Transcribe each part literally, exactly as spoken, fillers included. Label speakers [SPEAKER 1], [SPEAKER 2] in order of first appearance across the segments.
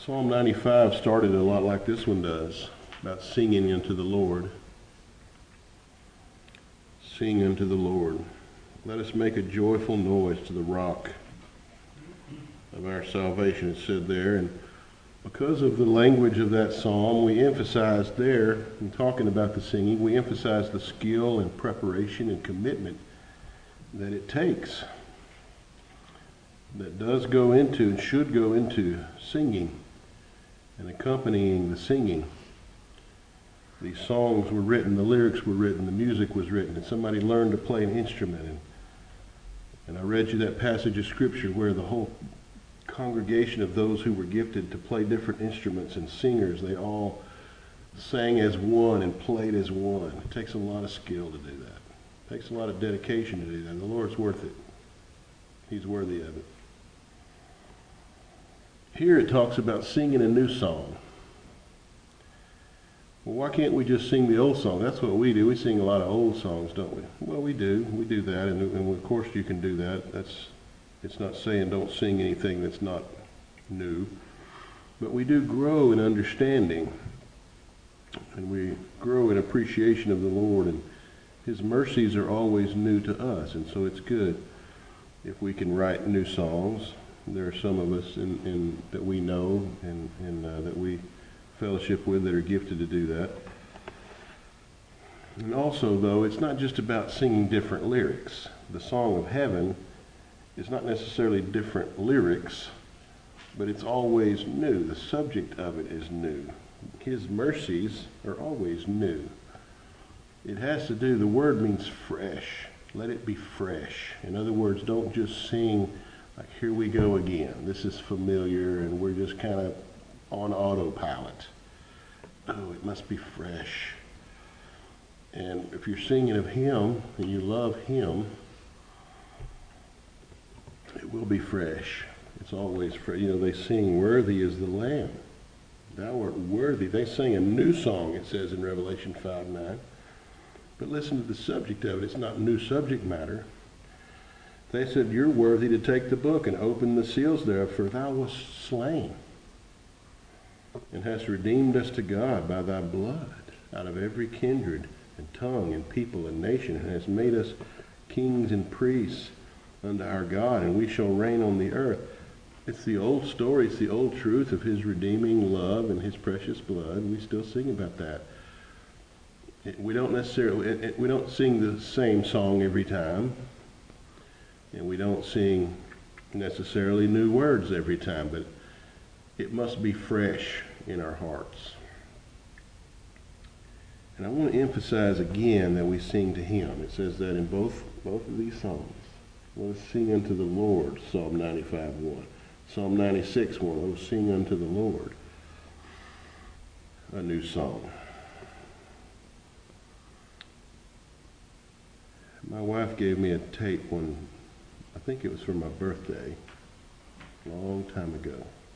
[SPEAKER 1] Psalm ninety-five started a lot like this one does, about singing unto the Lord. Sing unto the Lord. Let us make a joyful noise to the rock of our salvation, it said there. And because of the language of that psalm, we emphasized there, in talking about the singing, we emphasized the skill and preparation and commitment that it takes, that does go into and should go into singing and accompanying the singing. These songs were written, the lyrics were written, the music was written, and somebody learned to play an instrument. And, and I read you that passage of scripture where the whole congregation of those who were gifted to play different instruments and singers, they all sang as one and played as one. It takes a lot of skill to do that. It takes a lot of dedication to do that. The Lord's worth it. He's worthy of it. Here it talks about singing a new song. Well, why can't we just sing the old song? That's what we do. We sing a lot of old songs, don't we? Well, we do. We do that, and, and of course you can do that. That's, it's not saying don't sing anything that's not new. But we do grow in understanding, and we grow in appreciation of the Lord, and His mercies are always new to us, and so it's good if we can write new songs. There are some of us in, in, that we know and, and uh, that we fellowship with that are gifted to do that. And also, though, it's not just about singing different lyrics. The Song of Heaven is not necessarily different lyrics, but it's always new. The subject of it is new. His mercies are always new. It has to do, the word means fresh. Let it be fresh. In other words, don't just sing like, here we go again. This is familiar, and we're just kind of on autopilot. Oh, it must be fresh. And if you're singing of Him and you love Him, it will be fresh. It's always fresh. You know, they sing, worthy is the Lamb. Thou art worthy. They sing a new song, it says in Revelation five nine. But listen to the subject of it. It's not new subject matter. They said, you're worthy to take the book and open the seals thereof, for thou wast slain and hast redeemed us to God by thy blood out of every kindred and tongue and people and nation, and hast made us kings and priests unto our God, and we shall reign on the earth. It's the old story. It's the old truth of His redeeming love and His precious blood. We still sing about that. It, we don't necessarily, it, it, we don't sing the same song every time. And we don't sing necessarily new words every time, but it must be fresh in our hearts. And I want to emphasize again that we sing to Him. It says that in both, both of these songs. Let us sing unto the Lord, Psalm ninety-five one. Psalm ninety-six one, let us sing unto the Lord a new song. My wife gave me a tape when, I think it was for my birthday, a long time ago.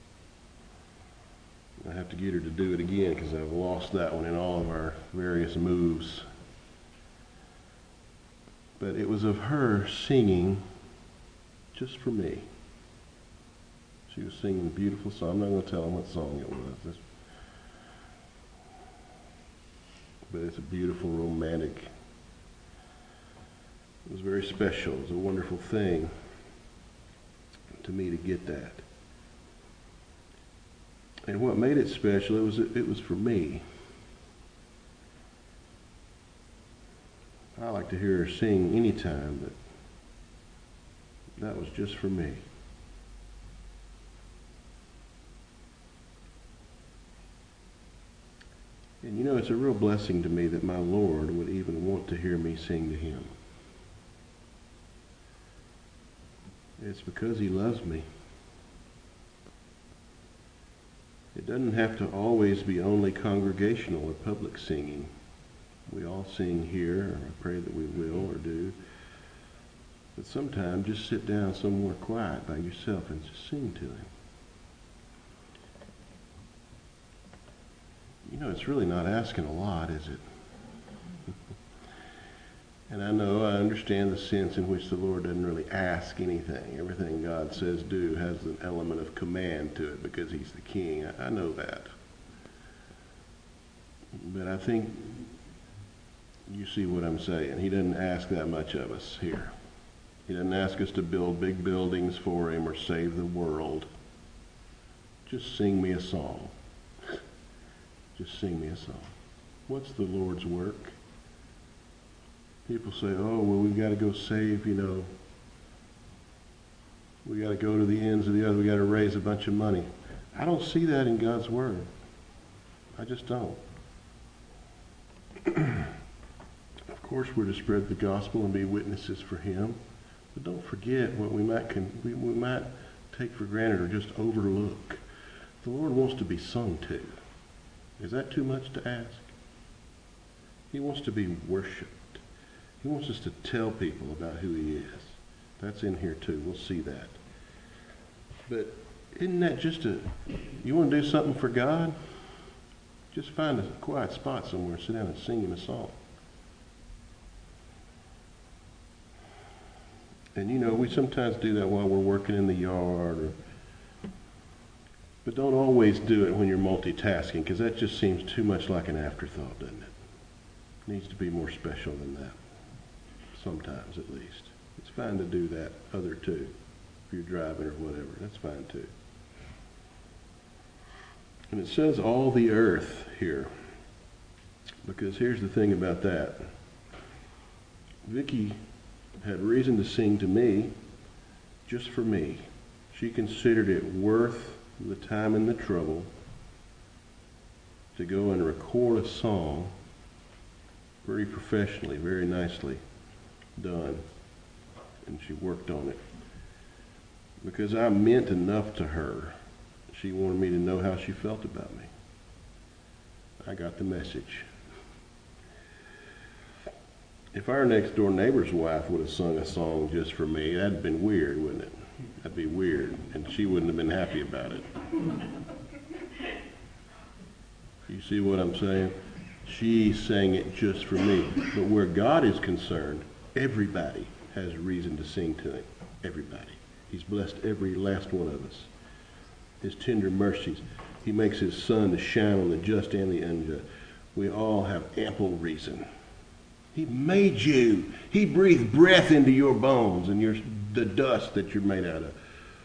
[SPEAKER 1] I have to get her to do it again because I've lost that one in all of our various moves. But it was of her singing just for me. She was singing a beautiful song. I'm not going to tell them what song it was. It's, but it's a beautiful, romantic. It was very special. It was a wonderful thing to me to get that. And what made it special, it was it was for me. I like to hear her sing anytime, but that was just for me. And you know, it's a real blessing to me that my Lord would even want to hear me sing to Him. It's because He loves me. It doesn't have to always be only congregational or public singing. We all sing here, or I pray that we will or do. But sometimes just sit down somewhere quiet by yourself and just sing to Him. You know, it's really not asking a lot, is it? And I know, I understand the sense in which the Lord doesn't really ask anything. Everything God says do has an element of command to it because he's the king. I, I know that. But I think you see what I'm saying. He doesn't ask that much of us here. He doesn't ask us to build big buildings for him or save the world. Just sing me a song. Just sing me a song. What's the Lord's work? People say, oh, well, we've got to go save, you know, we got to go to the ends of the earth, we got to raise a bunch of money. I don't see that in God's Word. I just don't. Of course, we're to spread the gospel and be witnesses for him, but don't forget what we might, con- we, we might take for granted or just overlook. The Lord wants to be sung to. Is that too much to ask? He wants to be worshiped. He wants us to tell people about who he is. That's in here too. We'll see that. But isn't that just a, you want to do something for God? Just find a quiet spot somewhere, sit down and sing him a song. And you know, we sometimes do that while we're working in the yard, or, but don't always do it when you're multitasking, because that just seems too much like an afterthought, doesn't it? It needs to be more special than that. Sometimes, at least. It's fine to do that other too. If you're driving or whatever, that's fine too. And it says all the earth here, because here's the thing about that. Vicki had reason to sing to me, just for me. She considered it worth the time and the trouble to go and record a song very professionally, very nicely done, and she worked on it because I meant enough to her. She wanted me to know how she felt about me. I got the message. If our next door neighbor's wife would have sung a song just for me, that'd have been weird, wouldn't it? That'd be weird, and she wouldn't have been happy about it. You see what I'm saying? She sang it just for me. But where God is concerned, everybody has reason to sing to him. Everybody. He's blessed every last one of us. His tender mercies. He makes his sun to shine on the just and the unjust. We all have ample reason. He made you. He breathed breath into your bones and your, the dust that you're made out of.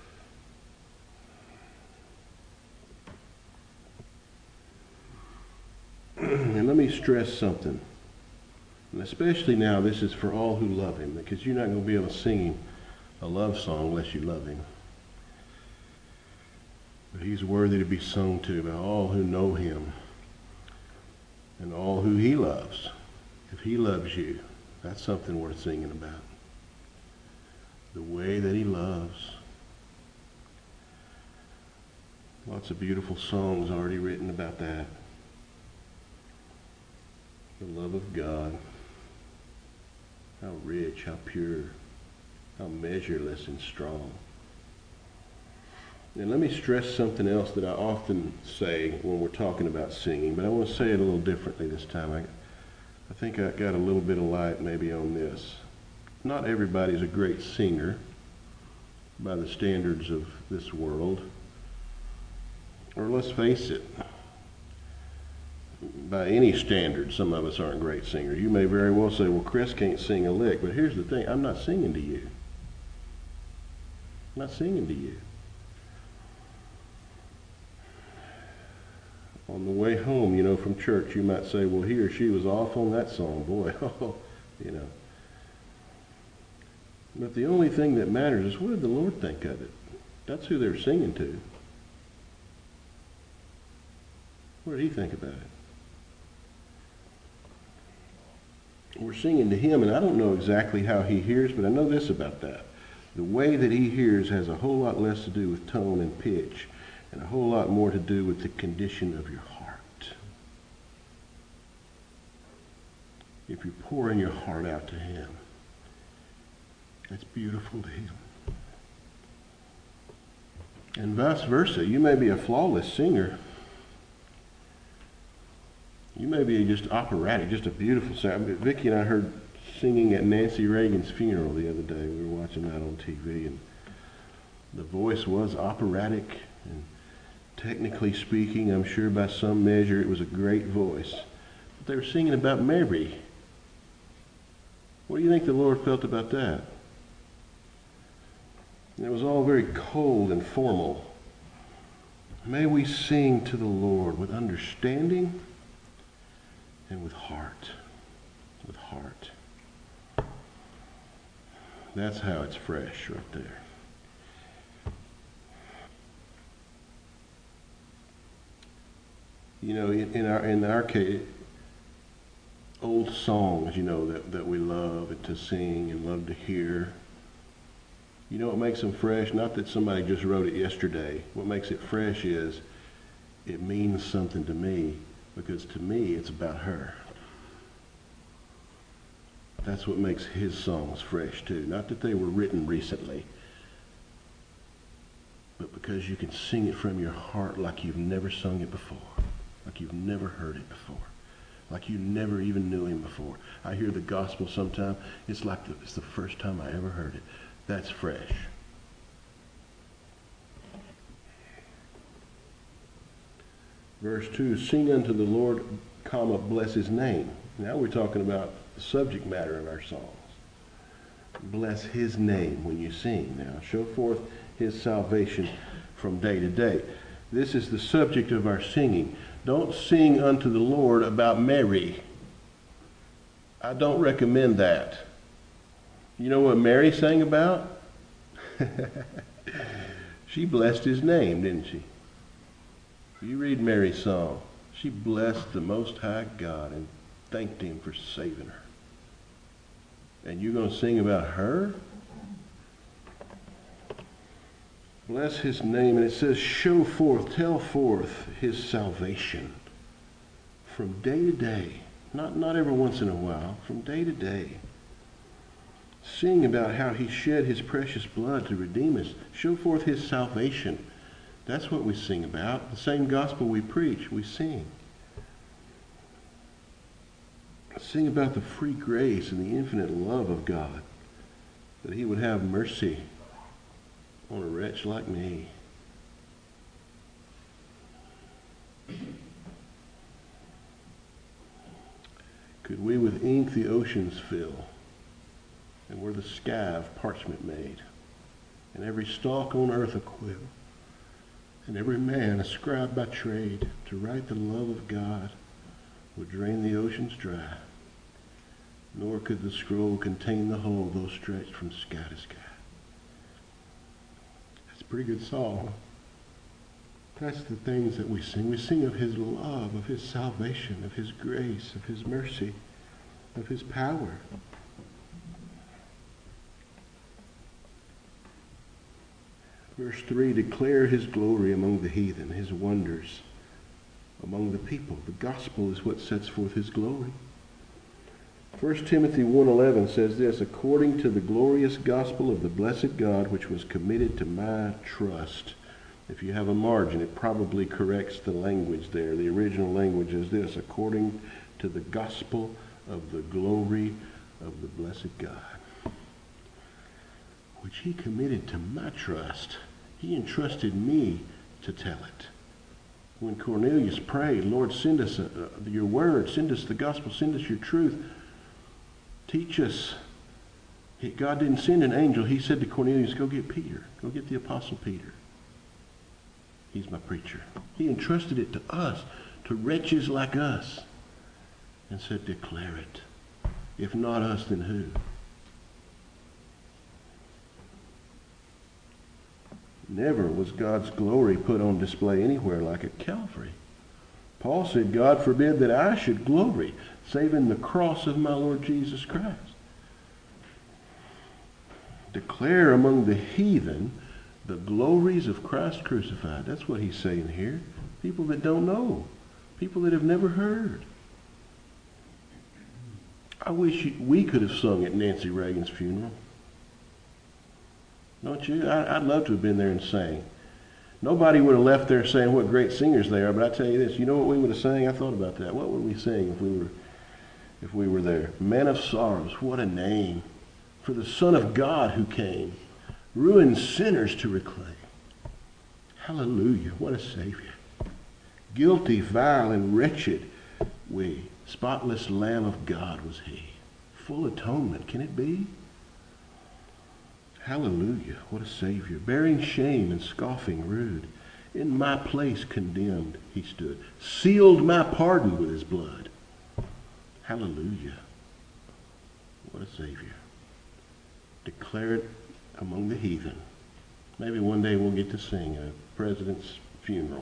[SPEAKER 1] And let me stress something. And especially now, this is for all who love him, because you're not going to be able to sing him a love song unless you love him. But he's worthy to be sung to by all who know him and all who he loves. If he loves you, that's something worth singing about. The way that he loves. Lots of beautiful songs already written about that. The love of God. How rich, how pure, how measureless and strong. And let me stress something else that I often say when we're talking about singing, but I want to say it a little differently this time. I, I think I got a little bit of light maybe on this. Not everybody's a great singer by the standards of this world. Or let's face it, by any standard, some of us aren't great singers. You may very well say, well, Chris can't sing a lick, but here's the thing, I'm not singing to you. I'm not singing to you. On the way home, you know, from church, you might say, well, he or she was off on that song, boy, you know. But the only thing that matters is what did the Lord think of it? That's who they're singing to. What did he think about it? We're singing to him, and I don't know exactly how he hears, but I know this about that. The way that he hears has a whole lot less to do with tone and pitch, and a whole lot more to do with the condition of your heart. If you're pouring your heart out to him, that's beautiful to him. And vice versa. You may be a flawless singer. You may be just operatic, just a beautiful sound. Vicki and I heard singing at Nancy Reagan's funeral the other day. We were watching that on T V, and the voice was operatic, and technically speaking, I'm sure by some measure it was a great voice. But they were singing about Mary. What do you think the Lord felt about that? And it was all very cold and formal. May we sing to the Lord with understanding and with heart. With heart. That's how it's fresh right there. You know, in, in our in our case, old songs, you know, that, that we love to sing and love to hear. You know what makes them fresh? Not that somebody just wrote it yesterday. What makes it fresh is it means something to me, because to me it's about her. That's what makes his songs fresh too. Not that they were written recently, but because you can sing it from your heart like you've never sung it before, like you've never heard it before, like you never even knew him before. I hear the gospel sometimes, it's like the, it's the first time I ever heard it. That's fresh. Verse two, sing unto the Lord, comma, bless his name. Now we're talking about the subject matter of our songs. Bless his name when you sing. Now show forth his salvation from day to day. This is the subject of our singing. Don't sing unto the Lord about Mary. I don't recommend that. You know what Mary sang about? She blessed his name, didn't she? You read Mary's song. She blessed the Most High God and thanked him for saving her. And you're going to sing about her? Bless his name. And it says, show forth, tell forth his salvation from day to day. Not, not every once in a while, from day to day. Sing about how he shed his precious blood to redeem us. Show forth his salvation. That's what we sing about. The same gospel we preach, we sing. Sing about the free grace and the infinite love of God, that he would have mercy on a wretch like me. Could we with ink the oceans fill, and were the sky of parchment made, and every stalk on earth a quill, and every man a scribe by trade, to write the love of God would drain the oceans dry, nor could the scroll contain the whole, though stretched from sky to sky. That's a pretty good song. That's the things that we sing. We sing of his love, of his salvation, of his grace, of his mercy, of his power. Verse three, declare his glory among the heathen, his wonders among the people. The gospel is what sets forth his glory. First Timothy one eleven says this, according to the glorious gospel of the blessed God, which was committed to my trust. If you have a margin, it probably corrects the language there. The original language is this, according to the gospel of the glory of the blessed God, which he committed to my trust. He entrusted me to tell it. When Cornelius prayed, Lord, send us a, a, your word, send us the gospel, send us your truth. Teach us. He, God didn't send an angel. He said to Cornelius, go get Peter. Go get the apostle Peter. He's my preacher. He entrusted it to us, to wretches like us, and said, declare it. If not us, then who? Never was God's glory put on display anywhere like at Calvary. Paul said, God forbid that I should glory, save in the cross of my Lord Jesus Christ. Declare among the heathen the glories of Christ crucified. That's what he's saying here. People that don't know. People that have never heard. I wish we could have sung at Nancy Reagan's funeral. Don't you? I, I'd love to have been there and sang. Nobody would have left there saying what great singers they are, but I tell you this, you know what we would have sang? I thought about that. What would we sing if we were if we were there. Man of sorrows, what a name for the Son of God who came, ruined sinners to reclaim. Hallelujah, what a Savior. Guilty, vile, and wretched we, spotless Lamb of God was he. Full atonement, can it be? Hallelujah, what a Savior. Bearing shame and scoffing rude, in my place condemned he stood, sealed my pardon with his blood. Hallelujah, what a Savior. Declare it among the heathen. Maybe one day we'll get to sing at a president's funeral.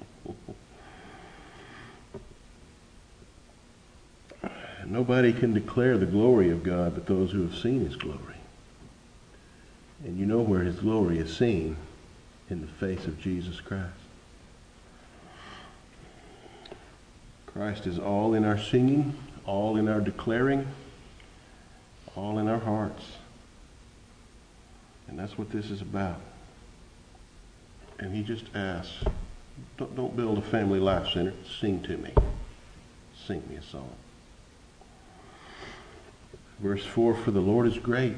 [SPEAKER 1] Nobody can declare the glory of God but those who have seen his glory. And you know where his glory is seen, in the face of Jesus Christ. Christ is all in our singing, all in our declaring, all in our hearts. And that's what this is about. And he just asks, don't, don't build a family life center, sing to me. Sing me a song. Verse four, for the Lord is great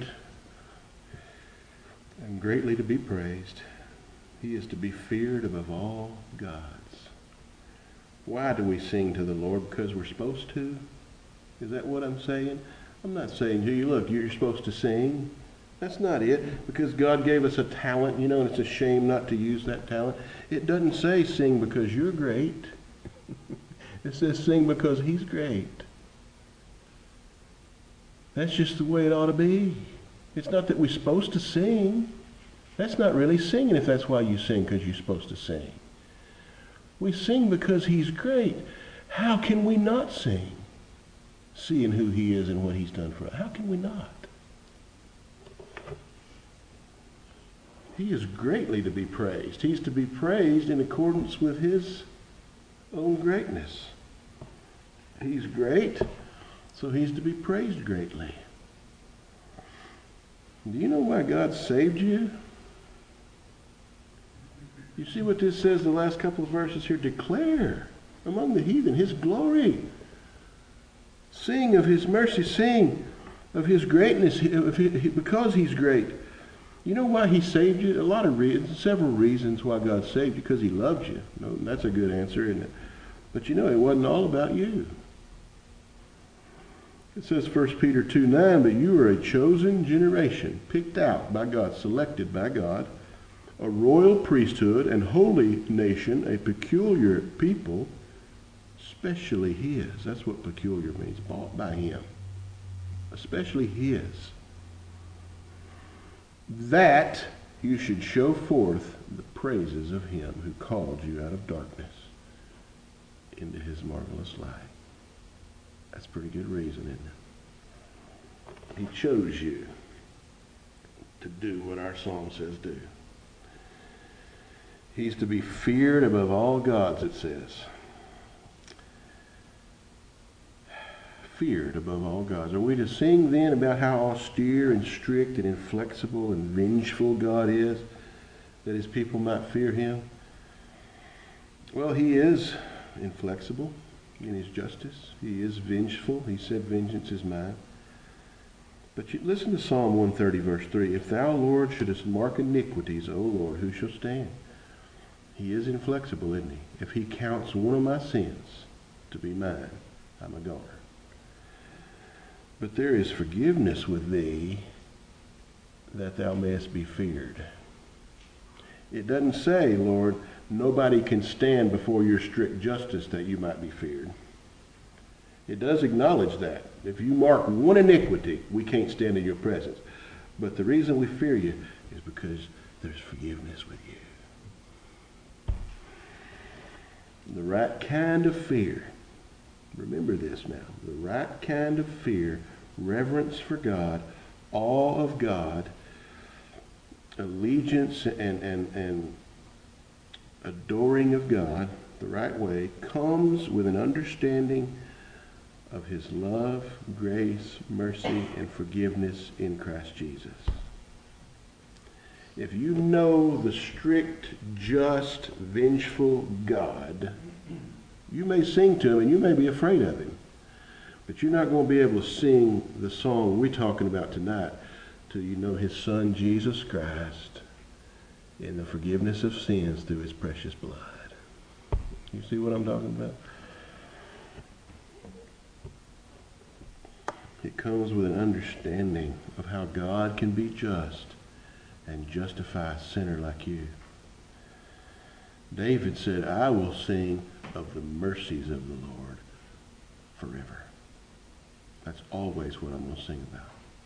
[SPEAKER 1] and greatly to be praised. He is to be feared above all gods. Why do we sing to the Lord? Because we're supposed to? Is that what I'm saying? I'm not saying to you, look, you're supposed to sing. That's not it. Because God gave us a talent, you know, and it's a shame not to use that talent. It doesn't say sing because you're great. It says sing because he's great. That's just the way it ought to be. It's not that we're supposed to sing. That's not really singing if that's why you sing, because you're supposed to sing. We sing because he's great. How can we not sing? Seeing who he is and what he's done for us. How can we not? He is greatly to be praised. He's to be praised in accordance with his own greatness. He's great, so he's to be praised greatly. Do you know why God saved you? You see what this says, the last couple of verses here? Declare among the heathen his glory. Sing of his mercy. Sing of his greatness of his, because he's great. You know why he saved you? A lot of reasons, several reasons why God saved you. Because he loved you. No, that's a good answer, isn't it? But you know, it wasn't all about you. It says First Peter two nine, but you are a chosen generation, picked out by God, selected by God, a royal priesthood and holy nation, a peculiar people, especially his. That's what peculiar means, bought by him. Especially his. That you should show forth the praises of him who called you out of darkness into his marvelous light. That's pretty good reason, isn't it? He chose you to do what our song says do. He's to be feared above all gods, it says. Feared above all gods. Are we to sing then about how austere and strict and inflexible and vengeful God is, that his people might fear him? Well, he is inflexible in his justice. He is vengeful. He said, vengeance is mine. But you, listen to Psalm one thirty, verse three. If thou, Lord, shouldest mark iniquities, O Lord, who shall stand? He is inflexible, isn't he? If he counts one of my sins to be mine, I'm a goner. But there is forgiveness with thee, that thou mayest be feared. It doesn't say, Lord, nobody can stand before your strict justice that you might be feared. It does acknowledge that. If you mark one iniquity, we can't stand in your presence. But the reason we fear you is because there's forgiveness with you. The right kind of fear, remember this now, the right kind of fear, reverence for God, awe of God, allegiance and, and, and adoring of God the right way, comes with an understanding of his love, grace, mercy, and forgiveness in Christ Jesus. If you know the strict, just, vengeful God, you may sing to him and you may be afraid of him. But you're not going to be able to sing the song we're talking about tonight till you know his son, Jesus Christ, and the forgiveness of sins through his precious blood. You see what I'm talking about? It comes with an understanding of how God can be just and justify a sinner like you. David said, I will sing of the mercies of the Lord forever. That's always what I'm going to sing about.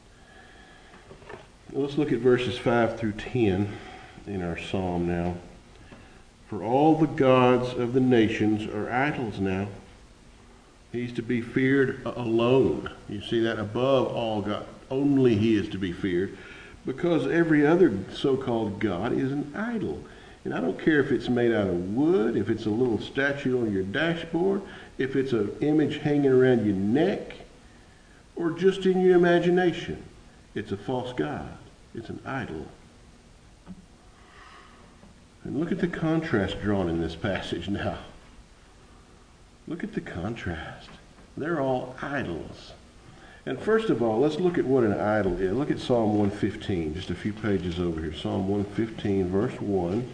[SPEAKER 1] Let's look at verses five through ten in our psalm now. For all the gods of the nations are idols now. He's to be feared alone. You see that? Above all God. Only he is to be feared, because every other so-called god is an idol. And I don't care if it's made out of wood, if it's a little statue on your dashboard, if it's an image hanging around your neck, or just in your imagination. It's a false god. It's an idol. And look at the contrast drawn in this passage now. Look at the contrast. They're all idols. And first of all, let's look at what an idol is. Look at Psalm one fifteen, just a few pages over here. Psalm one fifteen, verse one.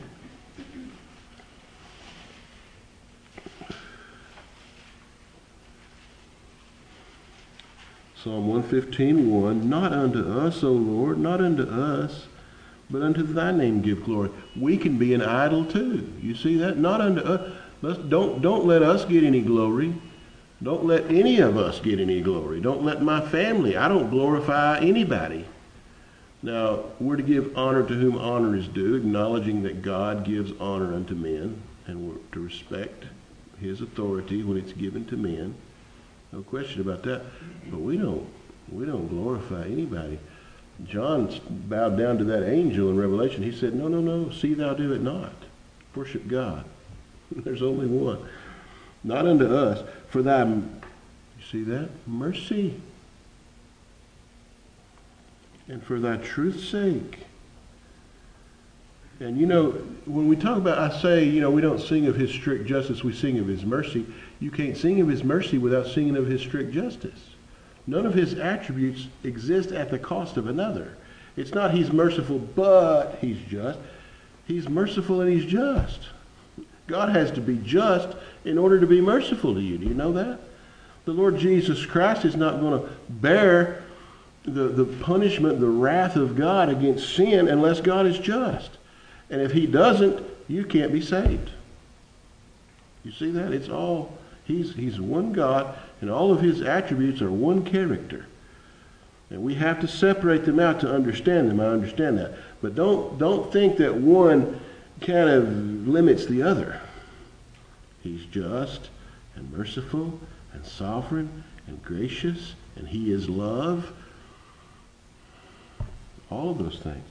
[SPEAKER 1] Psalm one fifteen, one. Not unto us, O Lord, not unto us, but unto thy name give glory. We can be an idol too. You see that? Not unto us. Let's, don't, don't let us get any glory. Don't let any of us get any glory. Don't let my family. I don't glorify anybody. Now, we're to give honor to whom honor is due, acknowledging that God gives honor unto men, and we're to respect his authority when it's given to men. No question about that. But we don't, we don't glorify anybody. John bowed down to that angel in Revelation. He said, no, no, no, see thou do it not. Worship God. There's only one. Not unto us, for thy, you see that? Mercy. And for thy truth's sake. And you know, when we talk about, I say, you know, we don't sing of his strict justice, we sing of his mercy. You can't sing of his mercy without singing of his strict justice. None of his attributes exist at the cost of another. It's not he's merciful, but he's just. He's merciful and he's just. God has to be just in order to be merciful to you. Do you know that? The Lord Jesus Christ is not going to bear the, the punishment, the wrath of God against sin unless God is just. And if he doesn't, you can't be saved. You see that? It's all, he's, he's one God, and all of his attributes are one character. And we have to separate them out to understand them. I understand that. But don't, don't think that one kind of limits the other. He's just and merciful and sovereign and gracious, and he is love. All of those things.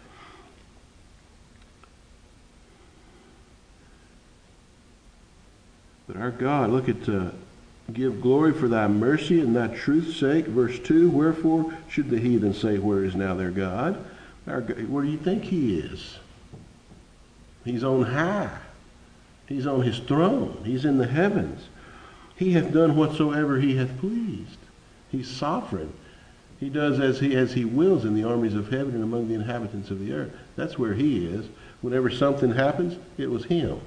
[SPEAKER 1] But our God, look at, uh, give glory for thy mercy and thy truth's sake. Verse two, wherefore should the heathen say, where is now their God? Our God, where do you think he is? He's on high. He's on his throne. He's in the heavens. He hath done whatsoever he hath pleased. He's sovereign. He does as he as he wills in the armies of heaven and among the inhabitants of the earth. That's where he is. Whenever something happens, it was him.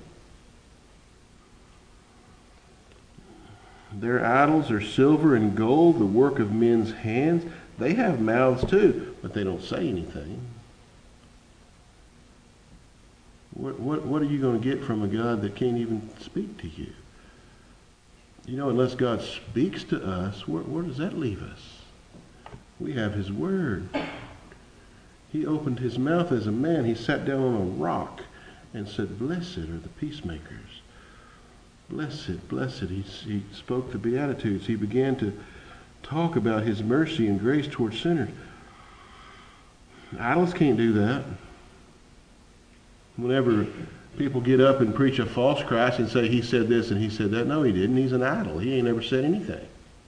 [SPEAKER 1] Their idols are silver and gold, the work of men's hands. They have mouths too, but they don't say anything. What, what, what are you going to get from a God that can't even speak to you? You know, unless God speaks to us, where, where does that leave us? We have his word. He opened his mouth as a man. He sat down on a rock and said, blessed are the peacemakers. Blessed, blessed. He, he spoke the Beatitudes. He began to talk about his mercy and grace towards sinners. Idols can't do that. Whenever people get up and preach a false Christ and say he said this and he said that, no, he didn't. He's an idol. He ain't ever said anything.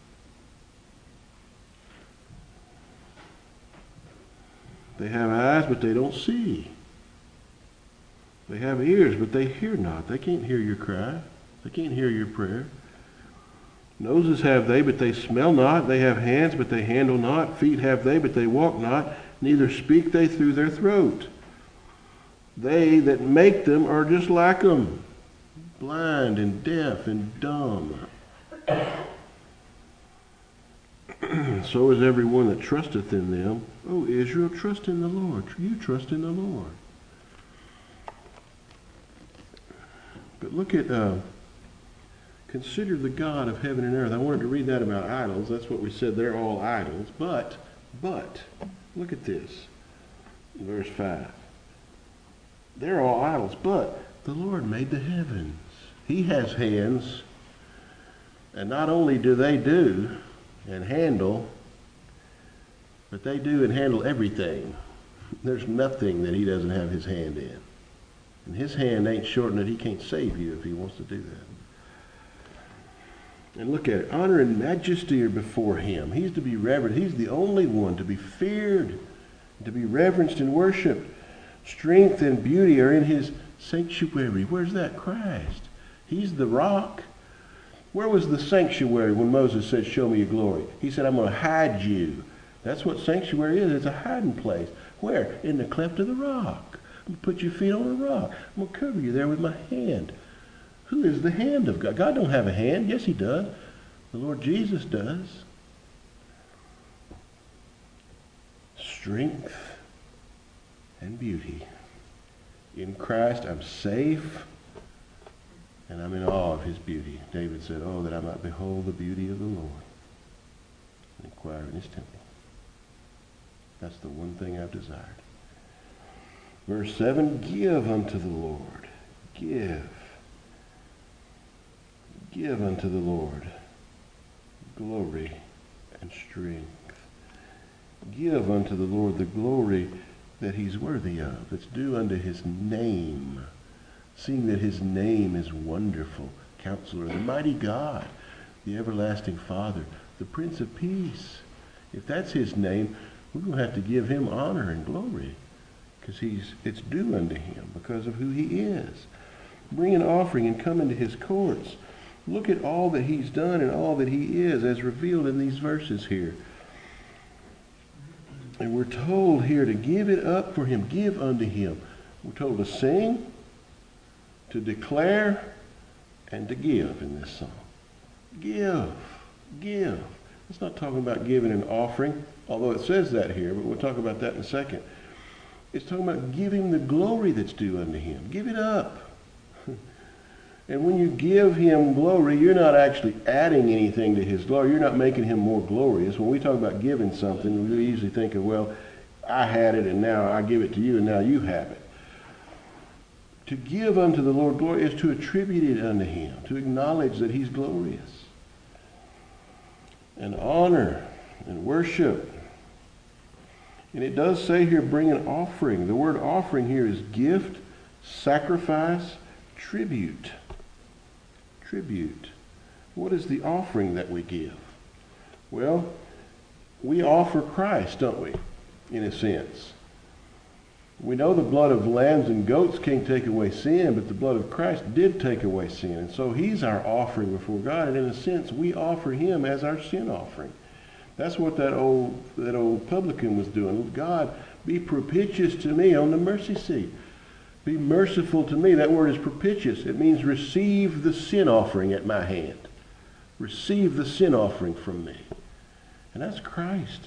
[SPEAKER 1] They have eyes, but they don't see. They have ears, but they hear not. They can't hear your cry. They can't hear your prayer. Noses have they, but they smell not. They have hands, but they handle not. Feet have they, but they walk not. Neither speak they through their throat. They that make them are just like them, blind and deaf and dumb. So is everyone that trusteth in them. O Israel, trust in the Lord. You trust in the Lord. But look at, uh, consider the God of heaven and earth. I wanted to read that about idols. That's what we said. They're all idols. But, but, look at this. Verse five. They're all idols, but the Lord made the heavens. He has hands. And not only do they do and handle, but they do and handle everything. There's nothing that he doesn't have his hand in. And his hand ain't short enough. He can't save you if he wants to do that. And look at it. Honor and majesty are before him. He's to be revered. He's the only one to be feared, to be reverenced and worshipped. Strength and beauty are in his sanctuary. Where's that? Christ. He's the rock. Where was the sanctuary when Moses said, show me your glory? He said, I'm going to hide you. That's what sanctuary is. It's a hiding place. Where? In the cleft of the rock. I'm going to put your feet on the rock. I'm going to cover you there with my hand. Who is the hand of God? God don't have a hand. Yes, he does. The Lord Jesus does. Strength and beauty. In Christ, I'm safe, and I'm in awe of his beauty. David said, oh, that I might behold the beauty of the Lord and inquire in his temple. That's the one thing I've desired. Verse seven, give unto the Lord. Give. Give unto the Lord glory and strength. Give unto the Lord the glory that he's worthy of. It's due unto his name. Seeing that his name is wonderful, Counselor, the mighty God, the everlasting Father, the Prince of Peace. If that's his name, we're going to have to give him honor and glory because he's it's due unto him because of who he is. Bring an offering and come into his courts. Look at all that he's done and all that he is as revealed in these verses here. And we're told here to give it up for him. Give unto him. We're told to sing, to declare, and to give in this song. Give. Give. It's not talking about giving an offering, although it says that here, but we'll talk about that in a second. It's talking about giving the glory that's due unto him. Give it up. And when you give him glory, you're not actually adding anything to his glory. You're not making him more glorious. When we talk about giving something, we usually think of, well, I had it and now I give it to you and now you have it. To give unto the Lord glory is to attribute it unto him, to acknowledge that he's glorious. And honor and worship. And it does say here, bring an offering. The word offering here is gift, sacrifice, tribute. Tribute. What is the offering that we give? Well, we offer Christ, don't we? In a sense. We know the blood of lambs and goats can't take away sin, but the blood of Christ did take away sin. And so he's our offering before God. And in a sense, we offer him as our sin offering. That's what that old, that old publican was doing. God, be propitious to me on the mercy seat. Be merciful to me. That word is propitious. It means receive the sin offering at my hand. Receive the sin offering from me. And that's Christ.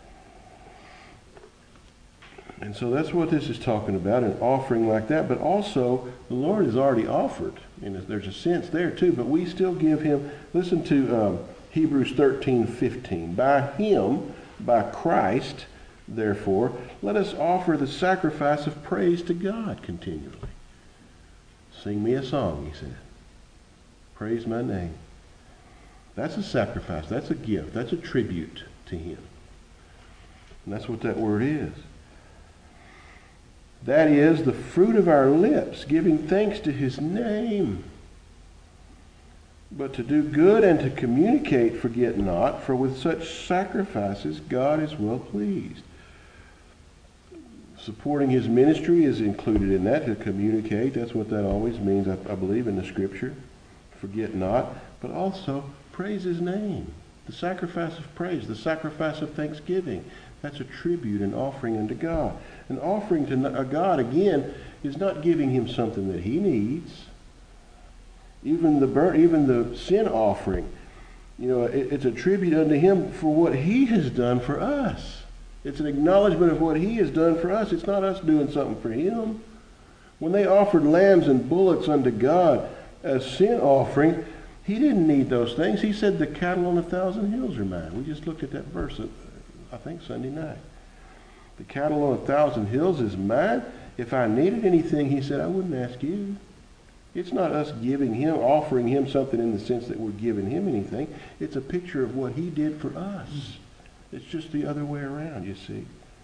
[SPEAKER 1] And so that's what this is talking about, an offering like that. But also, the Lord has already offered. And there's a sense there too. But we still give him, listen to um, Hebrews thirteen fifteen. By him, by Christ, therefore, let us offer the sacrifice of praise to God continually. Sing me a song, he said. Praise my name. That's a sacrifice. That's a gift. That's a tribute to him. And that's what that word is. That is the fruit of our lips, giving thanks to his name. But to do good and to communicate, forget not, for with such sacrifices God is well pleased. Supporting his ministry is included in that, to communicate. That's what that always means, I, I believe, in the scripture. Forget not. But also praise his name. The sacrifice of praise, the sacrifice of thanksgiving. That's a tribute, an offering unto God. An offering to a God, again, is not giving him something that he needs. Even the burnt, even the sin offering, you know, it, it's a tribute unto him for what he has done for us. It's an acknowledgement of what he has done for us. It's not us doing something for him. When they offered lambs and bullocks unto God as sin offering, he didn't need those things. He said, the cattle on a thousand hills are mine. We just looked at that verse, I think, Sunday night. The cattle on a thousand hills is mine. If I needed anything, he said, I wouldn't ask you. It's not us giving him, offering him something in the sense that we're giving him anything. It's a picture of what he did for us. It's just the other way around, you see.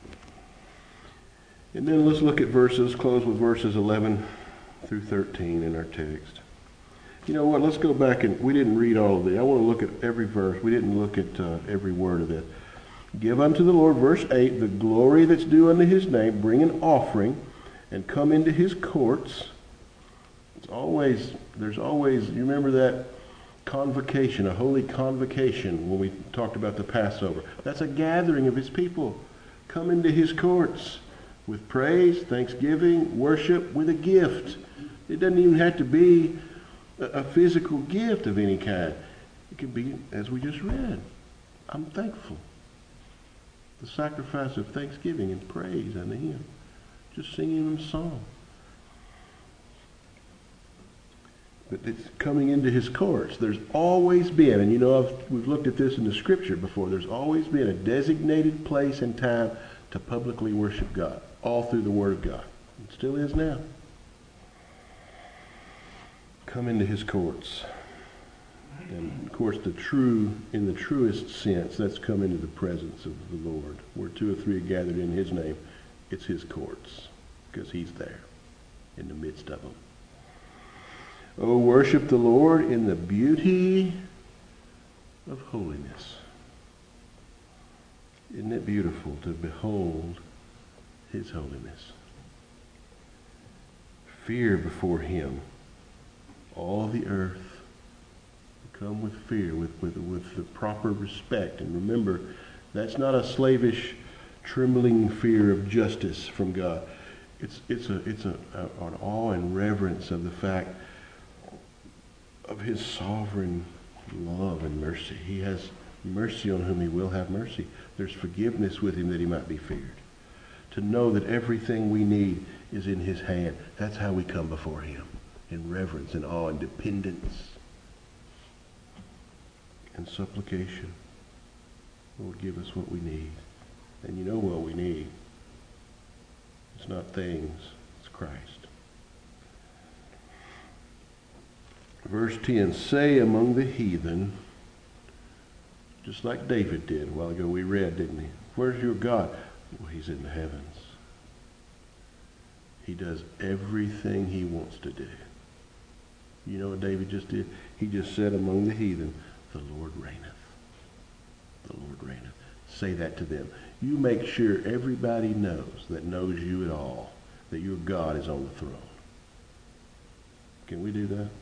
[SPEAKER 1] And then let's look at verses, close with verses eleven through thirteen in our text. You know what, let's go back and, we didn't read all of these. I want to look at every verse. We didn't look at uh, every word of this. Give unto the Lord, verse eight, the glory that's due unto his name, bring an offering, and come into his courts. It's always, there's always, you remember that convocation, a holy convocation when we talked about the Passover. That's a gathering of his people. Come into his courts with praise, thanksgiving, worship, with a gift. It doesn't even have to be a, a physical gift of any kind. It could be, as we just read, I'm thankful. The sacrifice of thanksgiving and praise unto him. Just singing him a song. But it's coming into his courts. There's always been, and you know, I've, we've looked at this in the scripture before, there's always been a designated place and time to publicly worship God, all through the Word of God. It still is now. Come into his courts. And of course, the true, in the truest sense, that's come into the presence of the Lord. Where two or three are gathered in his name, it's his courts, because he's there in the midst of them. Oh, worship the Lord in the beauty of holiness. Isn't it beautiful to behold his holiness? Fear before him all the earth. Come with fear, with, with, with the proper respect. And remember, that's not a slavish, trembling fear of justice from God. It's, it's, a, it's a, a, an awe and reverence of the fact of his sovereign love and mercy. He has mercy on whom he will have mercy. There's forgiveness with him that he might be feared. To know that everything we need is in his hand. That's how we come before him, in reverence and awe and dependence and supplication. Lord, give us what we need. And you know what we need. It's not things, it's Christ. Verse ten, say among the heathen, just like David did a while ago, we read, didn't he? Where's your God? Well, he's in the heavens. He does everything he wants to do. You know what David just did? He just said among the heathen, the Lord reigneth. The Lord reigneth. Say that to them. You make sure everybody knows that knows you at all, that your God is on the throne. Can we do that?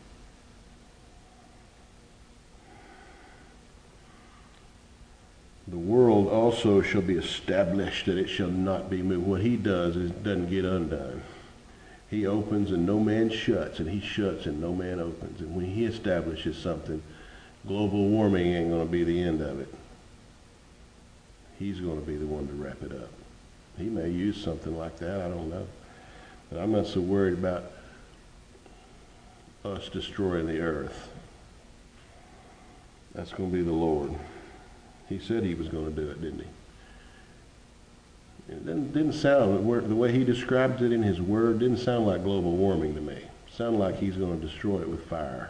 [SPEAKER 1] The world also shall be established, that it shall not be moved. What he does is doesn't get undone. He opens and no man shuts, and he shuts and no man opens. And when he establishes something, global warming ain't going to be the end of it. He's going to be the one to wrap it up. He may use something like that, I don't know. But I'm not so worried about us destroying the earth. That's going to be the Lord. He said he was going to do it, didn't he? It didn't, didn't sound, the way he describes it in his word, didn't sound like global warming to me. It sounded like he's going to destroy it with fire.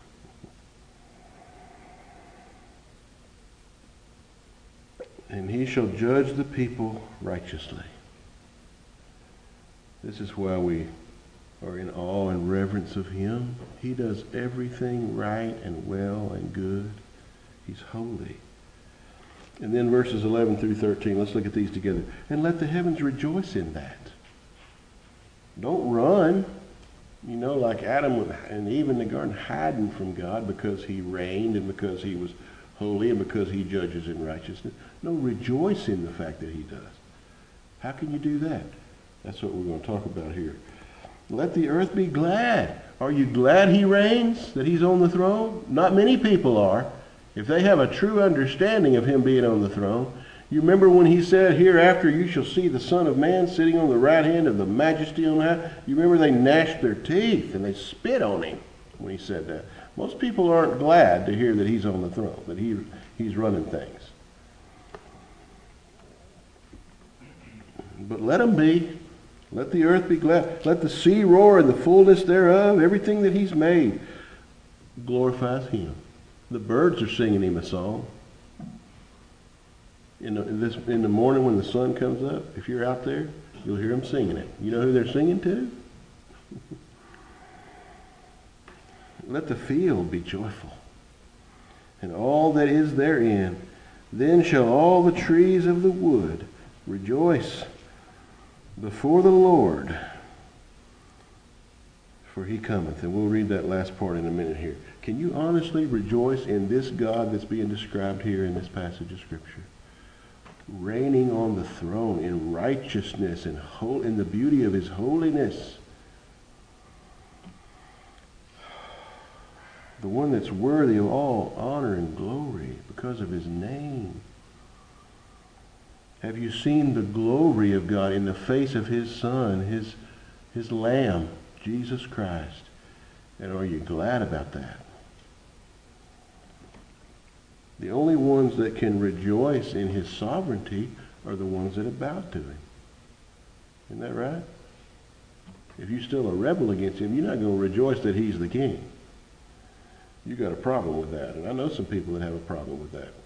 [SPEAKER 1] And he shall judge the people righteously. This is why we are in awe and reverence of him. He does everything right and well and good. He's holy. And then verses eleven through thirteen, let's look at these together. And let the heavens rejoice in that. Don't run. You know, like Adam and Eve in the garden hiding from God because he reigned and because he was holy and because he judges in righteousness. No, rejoice in the fact that he does. How can you do that? That's what we're going to talk about here. Let the earth be glad. Are you glad he reigns, that he's on the throne? Not many people are. If they have a true understanding of him being on the throne. You remember when he said, hereafter you shall see the Son of Man sitting on the right hand of the majesty on high. You remember they gnashed their teeth and they spit on him when he said that. Most people aren't glad to hear that he's on the throne, that he, he's running things. But let him be. Let the earth be glad. Let the sea roar and the fullness thereof. Everything that he's made glorifies him. The birds are singing him a song. In the, in, this, in the morning when the sun comes up, if you're out there, you'll hear them singing it. You know who they're singing to? Let the field be joyful, and all that is therein. Then shall all the trees of the wood rejoice before the Lord, for he cometh. And we'll read that last part in a minute here. Can you honestly rejoice in this God that's being described here in this passage of Scripture? Reigning on the throne in righteousness and whole, in the beauty of his holiness. The one that's worthy of all honor and glory because of his name. Have you seen the glory of God in the face of his Son, his, his Lamb, Jesus Christ? And are you glad about that? The only ones that can rejoice in his sovereignty are the ones that are bowed to him. Isn't that right? If you're still a rebel against him, you're not going to rejoice that he's the king. You got a problem with that. And I know some people that have a problem with that.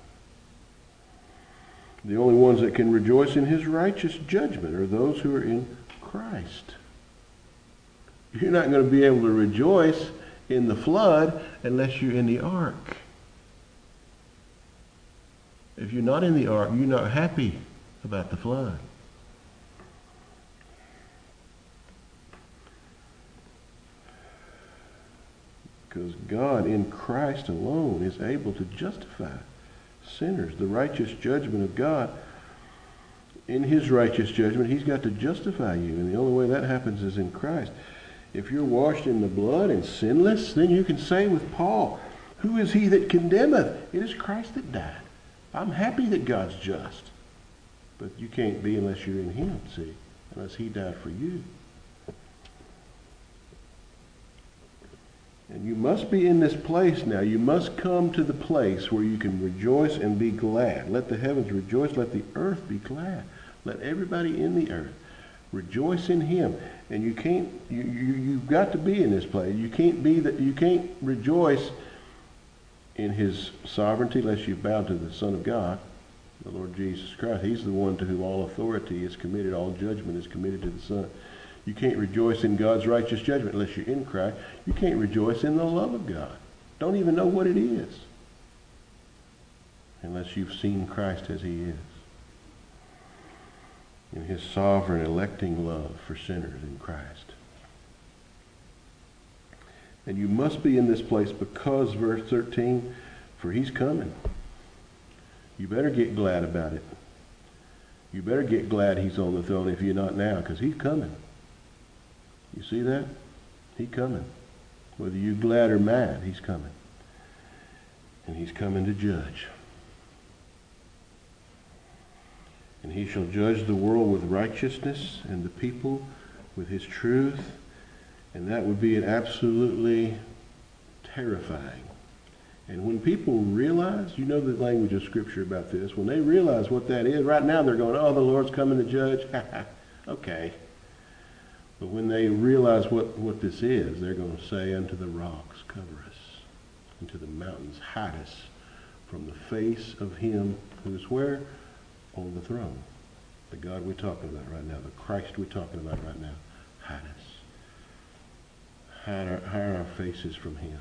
[SPEAKER 1] The only ones that can rejoice in his righteous judgment are those who are in Christ. You're not going to be able to rejoice in the flood unless you're in the ark. If you're not in the ark, you're not happy about the flood. Because God in Christ alone is able to justify sinners. The righteous judgment of God, in his righteous judgment, he's got to justify you. And the only way that happens is in Christ. If you're washed in the blood and sinless, then you can say with Paul, who is he that condemneth? It is Christ that died. I'm happy that God's just. But you can't be unless you're in him, see? Unless he died for you. And you must be in this place now. You must come to the place where you can rejoice and be glad. Let the heavens rejoice. Let the earth be glad. Let everybody in the earth rejoice in him. And you can't, you, you, you've got to be in this place. You can't be that, you can't rejoice in his sovereignty unless you bow to the Son of God, the Lord Jesus Christ. He's the one to whom all authority is committed, all judgment is committed to the Son. You can't rejoice in God's righteous judgment unless you're in Christ. You can't rejoice in the love of God. Don't even know what it is unless you've seen Christ as he is. In his sovereign electing love for sinners in Christ. And you must be in this place because, verse thirteen, for he's coming. You better get glad about it. You better get glad he's on the throne if you're not now, because he's coming. You see that? He's coming. Whether you're glad or mad, he's coming. And he's coming to judge. And he shall judge the world with righteousness and the people with his truth. And that would be an absolutely terrifying. And when people realize, you know the language of Scripture about this, when they realize what that is, right now they're going, oh, the Lord's coming to judge. Okay. But when they realize what, what this is, they're going to say, unto the rocks, cover us. Into the mountains, hide us from the face of him who's where? On the throne. The God we're talking about right now, the Christ we're talking about right now. Hide us. Hide our, hide our faces from him.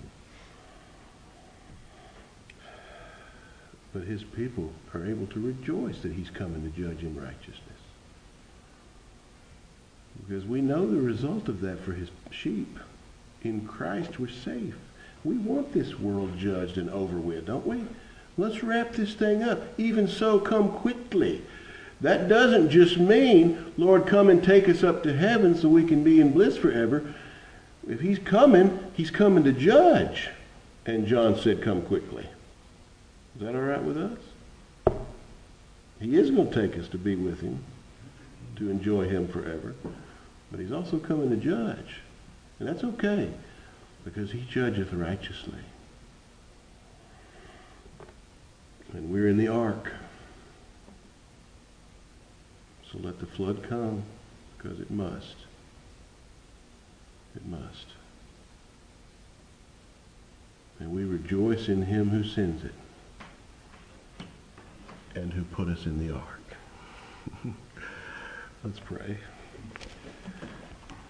[SPEAKER 1] But his people are able to rejoice that he's coming to judge in righteousness. Because we know the result of that for his sheep. In Christ we're safe. We want this world judged and over with, don't we? Let's wrap this thing up. Even so, come quickly. That doesn't just mean, Lord, come and take us up to heaven so we can be in bliss forever. If he's coming, he's coming to judge. And John said, come quickly. Is that all right with us? He is going to take us to be with him, to enjoy him forever. But he's also coming to judge. And that's okay, because he judgeth righteously. And we're in the ark. So let the flood come, because it must. It must. And we rejoice in him who sends it, and who put us in the ark. Let's pray.